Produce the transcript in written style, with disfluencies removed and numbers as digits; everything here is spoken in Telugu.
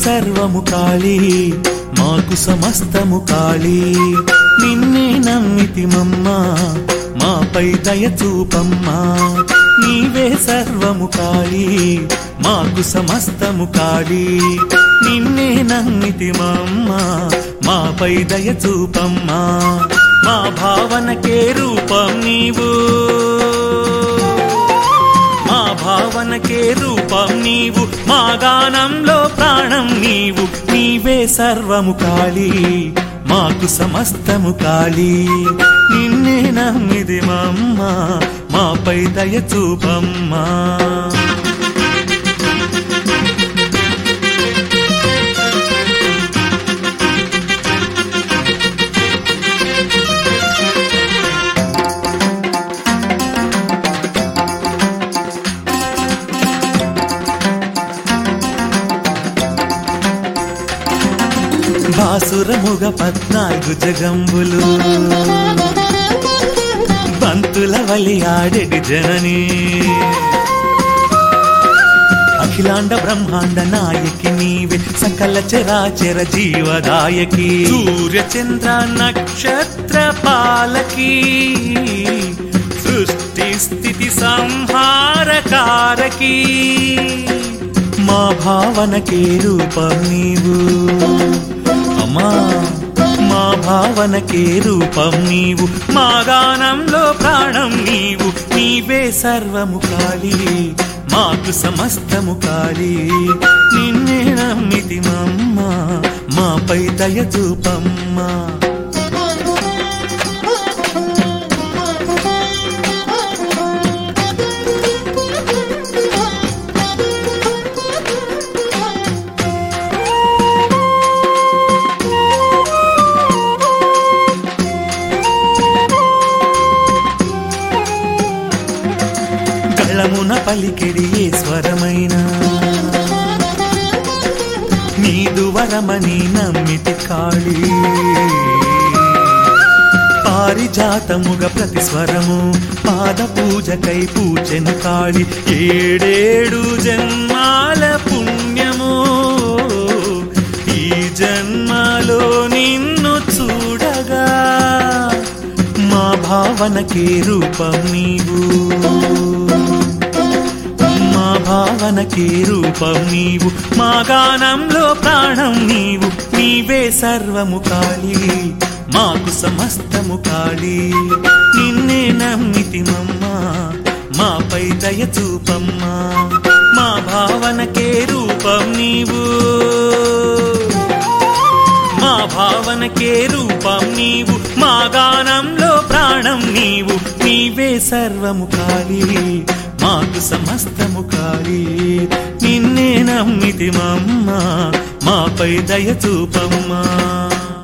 సర్వము కాళీ మాకు సమస్తము కాళీ నిన్నే నమ్మితిమమ్మా మాపై దయ చూపమ్మా నీవే సర్వము కాళీ మాకు సమస్తము కాళీ నిన్నే నమ్మితిమమ్మా మాపై దయ చూపమ్మా మా భావనకే రూపం నీవు మా భావనకే రూపం నీవు మా గానంలో ప్రాణం నీవు నీవే సర్వము కాళీ మాకు సమస్తము కాళీ నిన్నే నమ్మితిమమ్మా మాపై దయ చూపమ్మా బాసురముగ 14 జగంబులు బంతుల వలి ఆడెడి జనని అఖిలాండ బ్రహ్మాండ నాయకి నీవే సకల చరాచర జీవదాయకి సూర్య చంద్ర నక్షత్ర పాలకి సృష్టి స్థితి సంహారకారకి మా భావనకే రూపం నీవు మా భావనకే రూపం నీవు మా గానంలో ప్రాణం నీవు నీవే సర్వము కాళీ మాకు సమస్తము కాళీ నిన్నే నమ్మితిమమ్మా మాపై దయ చూపమ్మా కళమున పలికెడి ఈశ్వరమైన నీదు వరమని నమ్మితి కాళీ పారిజాతముగ ప్రతిస్వరము పాద పూజకై పూజను కాళీ ఏడేడు జన్మాల పుణ్యము ఈ జన్మలో నిన్ను చూడగా మా భావనకే రూపం నీవు మా భావనకే రూపం నీవు మా గానంలో ప్రాణం నీవు నీవే సర్వము కాళీ మాకు సమస్తము కాళీ నిన్నే నమ్మితిమమ్మా మాపై దయ చూపమ్మా మా భావనకే రూపం నీవు మా భావనకే రూపం నీవు మా గానంలో ప్రాణం నీవు నీవే సర్వము కాళీ మాకు సమస్తము కాళీ నిన్నే నమ్మితిమమ్మా మాపై దయ చూపమ్మా